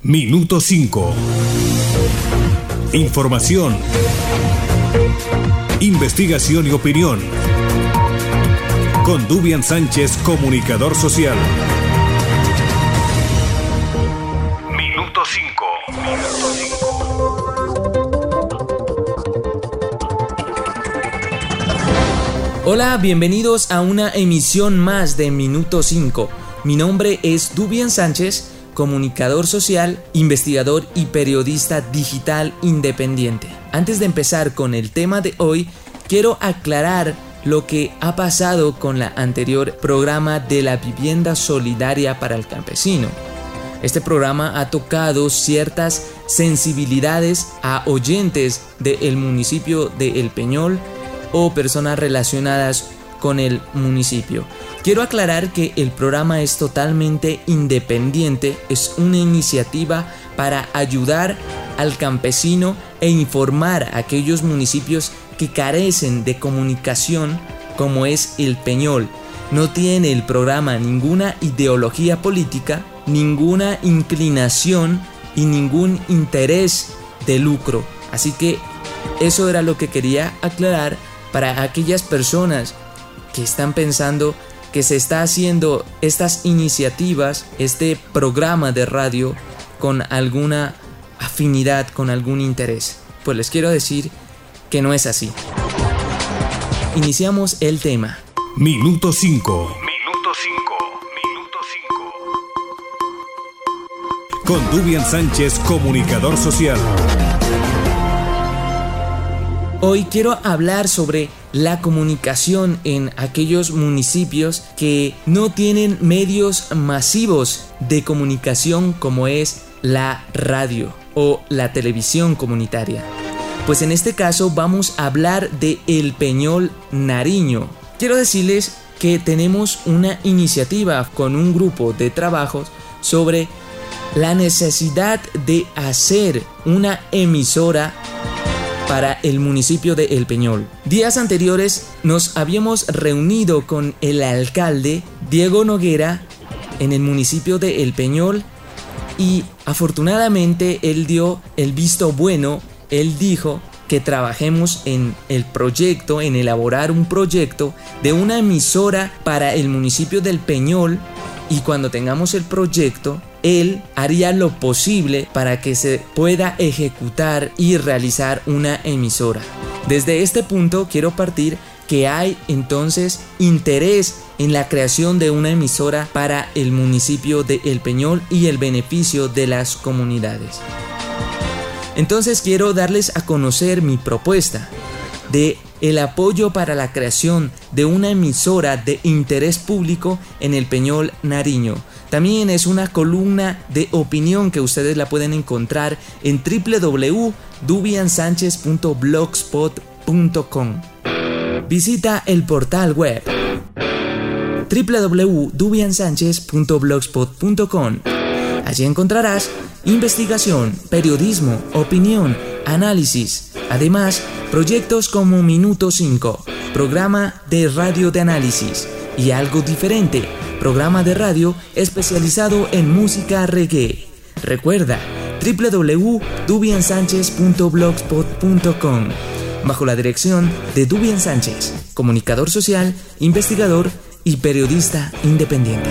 Minuto 5. Información, investigación y opinión. Con Dubian Sánchez, comunicador social. Minuto 5. Hola, bienvenidos a una emisión más de Minuto 5. Mi nombre es Dubian Sánchez, comunicador social, investigador y periodista digital independiente. Antes de empezar con el tema de hoy, quiero aclarar lo que ha pasado con la anterior programa de la vivienda solidaria para el campesino. Este programa ha tocado ciertas sensibilidades a oyentes del municipio de El Peñol o personas relacionadas con el municipio. Quiero aclarar que el programa es totalmente independiente, es una iniciativa para ayudar al campesino e informar a aquellos municipios que carecen de comunicación como es El Peñol. No tiene el programa ninguna ideología política, ninguna inclinación y ningún interés de lucro. Así que eso era lo que quería aclarar para aquellas personas que están pensando que se está haciendo estas iniciativas, este programa de radio con alguna afinidad, con algún interés. Pues les quiero decir que no es así. Iniciamos el tema. Minuto 5. Con Dubian Sánchez, comunicador social. Hoy quiero hablar sobre la comunicación en aquellos municipios que no tienen medios masivos de comunicación como es la radio o la televisión comunitaria. Pues en este caso vamos a hablar de El Peñol Nariño. Quiero decirles que tenemos una iniciativa con un grupo de trabajos sobre la necesidad de hacer una emisora para el municipio de El Peñol. Días anteriores nos habíamos reunido con el alcalde Diego Noguera en el municipio de El Peñol y afortunadamente él dio el visto bueno. Él dijo que trabajemos en el proyecto, en elaborar un proyecto de una emisora para el municipio del Peñol, y cuando tengamos el proyecto él haría lo posible para que se pueda ejecutar y realizar una emisora. Desde este punto quiero partir que hay entonces interés en la creación de una emisora para el municipio de El Peñol y el beneficio de las comunidades. Entonces quiero darles a conocer mi propuesta de el apoyo para la creación de una emisora de interés público en El Peñol Nariño. También es una columna de opinión que ustedes la pueden encontrar en www.dubiansanchez.blogspot.com. Visita el portal web www.dubiansanchez.blogspot.com. Allí encontrarás investigación, periodismo, opinión, análisis. Además, proyectos como Minuto 5, programa de radio de análisis, y algo diferente, programa de radio especializado en música reggae. Recuerda, www.dubiansanchez.blogspot.com, bajo la dirección de Dubian Sánchez, comunicador social, investigador y periodista independiente.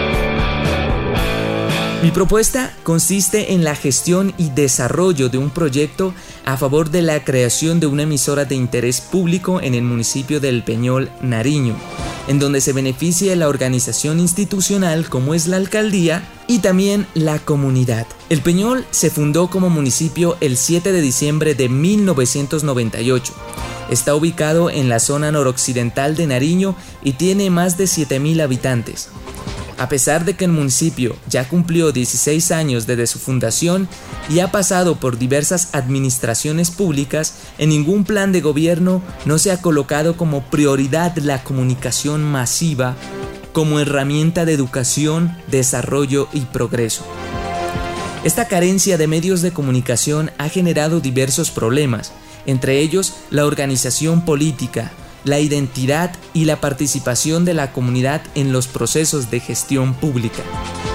Mi propuesta consiste en la gestión y desarrollo de un proyecto a favor de la creación de una emisora de interés público en el municipio del Peñol Nariño, en donde se beneficie la organización institucional como es la alcaldía y también la comunidad. El Peñol se fundó como municipio el 7 de diciembre de 1998. Está ubicado en la zona noroccidental de Nariño y tiene más de 7.000 habitantes. A pesar de que el municipio ya cumplió 16 años desde su fundación y ha pasado por diversas administraciones públicas, en ningún plan de gobierno no se ha colocado como prioridad la comunicación masiva como herramienta de educación, desarrollo y progreso. Esta carencia de medios de comunicación ha generado diversos problemas, entre ellos la organización política, la identidad y la participación de la comunidad en los procesos de gestión pública.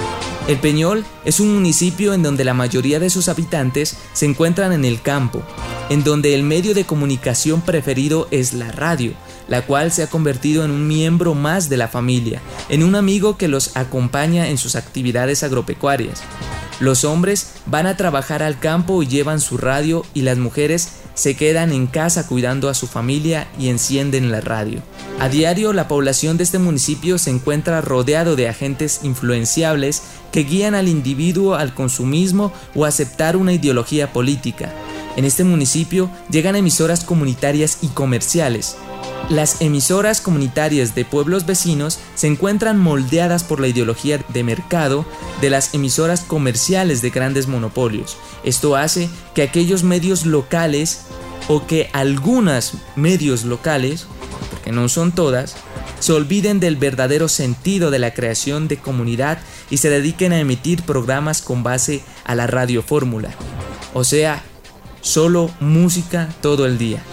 El Peñol es un municipio en donde la mayoría de sus habitantes se encuentran en el campo, en donde el medio de comunicación preferido es la radio, la cual se ha convertido en un miembro más de la familia, en un amigo que los acompaña en sus actividades agropecuarias. Los hombres van a trabajar al campo y llevan su radio, y las mujeres se quedan en casa cuidando a su familia y encienden la radio. A diario, la población de este municipio se encuentra rodeado de agentes influenciables que guían al individuo al consumismo o a aceptar una ideología política. En este municipio llegan emisoras comunitarias y comerciales. Las emisoras comunitarias de pueblos vecinos se encuentran moldeadas por la ideología de mercado de las emisoras comerciales de grandes monopolios. Esto hace que aquellos medios locales, o que algunos medios locales, porque no son todas, se olviden del verdadero sentido de la creación de comunidad y se dediquen a emitir programas con base a la radiofórmula, o sea, solo música todo el día.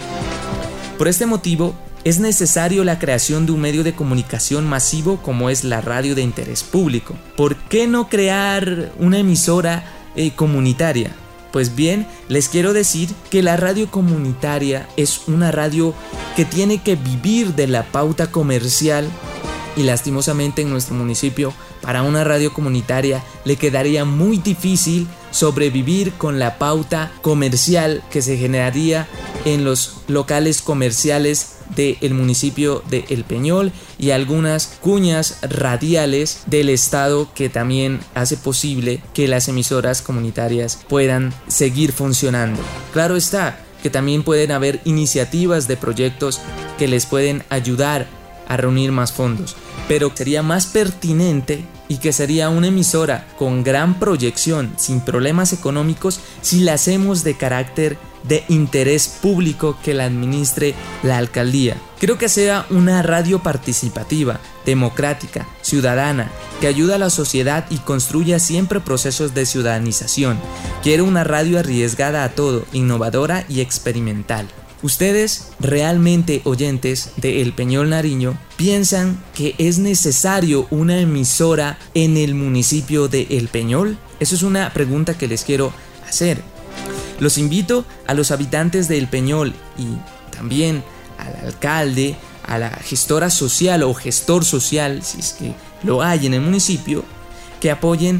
Por este motivo, es necesario la creación de un medio de comunicación masivo como es la radio de interés público. ¿Por qué no crear una emisora comunitaria? Pues bien, les quiero decir que la radio comunitaria es una radio que tiene que vivir de la pauta comercial, y lastimosamente en nuestro municipio, para una radio comunitaria le quedaría muy difícil sobrevivir con la pauta comercial que se generaría en los locales comerciales del municipio de El Peñol y algunas cuñas radiales del estado que también hace posible que las emisoras comunitarias puedan seguir funcionando. Claro está que también pueden haber iniciativas de proyectos que les pueden ayudar a reunir más fondos, pero sería más pertinente y que sería una emisora con gran proyección, sin problemas económicos, si la hacemos de carácter de interés público que la administre la alcaldía. Creo que sea una radio participativa, democrática, ciudadana, que ayuda a la sociedad y construya siempre procesos de ciudadanización. Quiero una radio arriesgada a todo, innovadora y experimental. ¿Ustedes, realmente oyentes de El Peñol Nariño, piensan que es necesario una emisora en el municipio de El Peñol? Eso es una pregunta que les quiero hacer. Los invito a los habitantes de El Peñol y también al alcalde, a la gestora social o gestor social, si es que lo hay en el municipio, que apoyen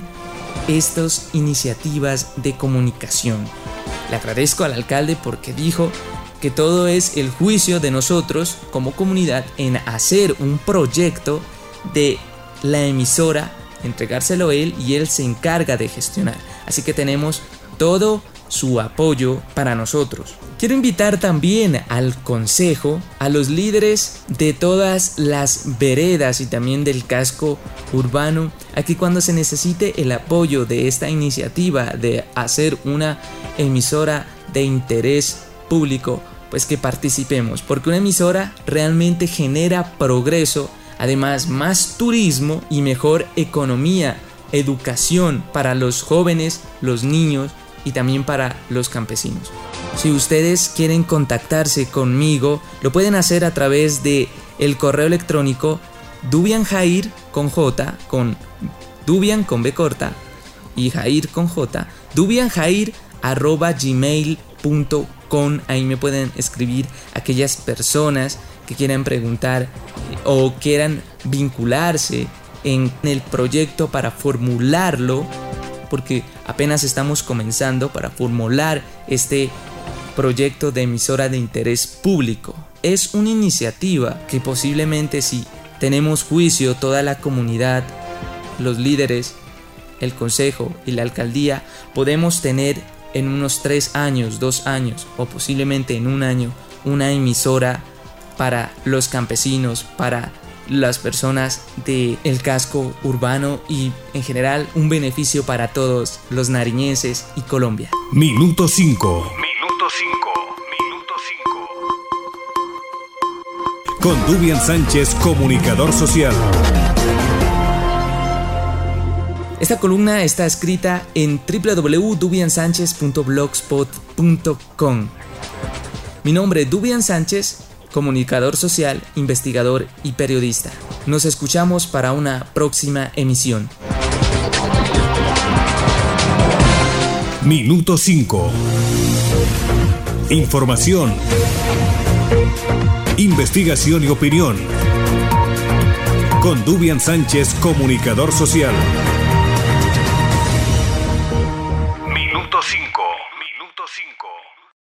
estas iniciativas de comunicación. Le agradezco al alcalde porque dijo que todo es el juicio de nosotros como comunidad en hacer un proyecto de la emisora, entregárselo a él y él se encarga de gestionar. Así que tenemos todo su apoyo para nosotros. Quiero invitar también al consejo, a los líderes de todas las veredas y también del casco urbano, a que cuando se necesite el apoyo de esta iniciativa de hacer una emisora de interés público, pues que participemos, porque una emisora realmente genera progreso, además más turismo y mejor economía, educación para los jóvenes, los niños y también para los campesinos. Si ustedes quieren contactarse conmigo, lo pueden hacer a través de el correo electrónico dubianjair con J, con Dubian con B corta y Jair con J, dubianjair@gmail.com. Ahí me pueden escribir aquellas personas que quieran preguntar o quieran vincularse en el proyecto para formularlo, porque apenas estamos comenzando para formular este proyecto de emisora de interés público. Es una iniciativa que posiblemente, si tenemos juicio toda la comunidad, los líderes, el consejo y la alcaldía, podemos tener en unos 3 años, 2 años o posiblemente en 1 año una emisora para los campesinos, para las personas del casco urbano y en general un beneficio para todos los nariñenses y Colombia. Minuto 5. Con Dubian Sánchez, comunicador social. Esta columna está escrita en www.dubiansanchez.blogspot.com. Mi nombre es Dubian Sánchez, comunicador social, investigador y periodista. Nos escuchamos para una próxima emisión. Minuto 5. Información, investigación y opinión. Con Dubian Sánchez, comunicador social.